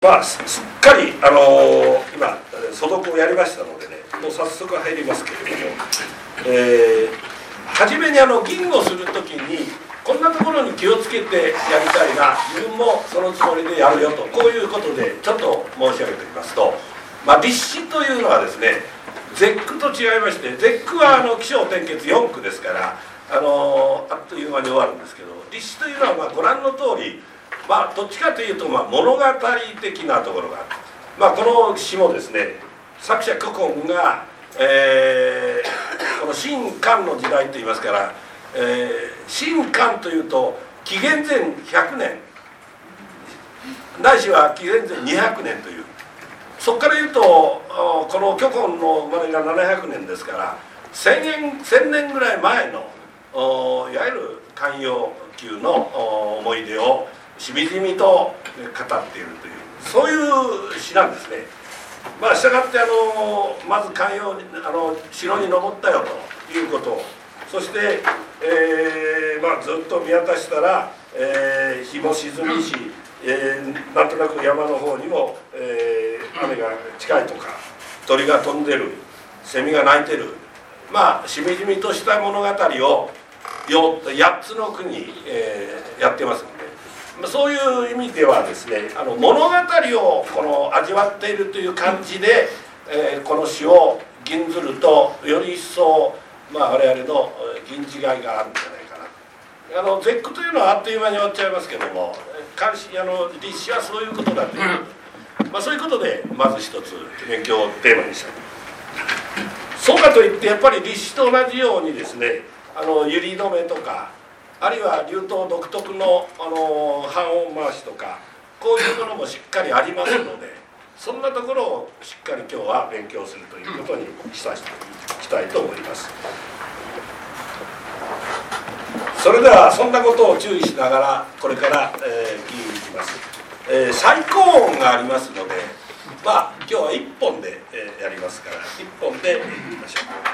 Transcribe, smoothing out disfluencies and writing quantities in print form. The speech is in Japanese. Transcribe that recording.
すっかり、今素読をやりましたのでね、もう早速入りますけれども、初めに吟語するときにこんなところに気をつけてやりたいな、自分もそのつもりでやるよと、こういうことでちょっと申し上げておきますと、立志というのはですね、絶句と違いまして、絶句は起承転結4句ですから、あっという間に終わるんですけど、立志というのはご覧の通り、どっちかというと物語的なところがある。この詩もですね、作者古今が、この秦漢の時代といいますから、秦漢というと紀元前100年ないしは紀元前200年という、そこから言うとこの古今の生まれが700年ですから、1000年ぐらい前のいわゆる漢陽級の思い出をしみじみと語っているという、そういう詩なんですね。したがってまず漢陽に城に登ったよということを、そして、ずっと見渡したら、日も沈みし、なんとなく山の方にも、雨が近いとか、鳥が飛んでる、セミが鳴いてる、しみじみとした物語を8つの句に、やってますので、そういう意味ではですね、物語を味わっているという感じで、この詩を吟ずるとより一層、我々の吟じがいがあるんじゃないかな。絶句というのはあっという間に終わっちゃいますけども、立志はそういうことだという、そういうことでまず一つ勉強をテーマにしたい。そうかといってやっぱり立志と同じようにですね、百合の目とか、あるいは流刀独特の半音回しとか、こういうものもしっかりありますので、そんなところをしっかり今日は勉強するということにしたいと思います。それではそんなことを注意しながらこれから、聞いていきます。最高音がありますので、今日は1本で、やりますから1本でいきましょう。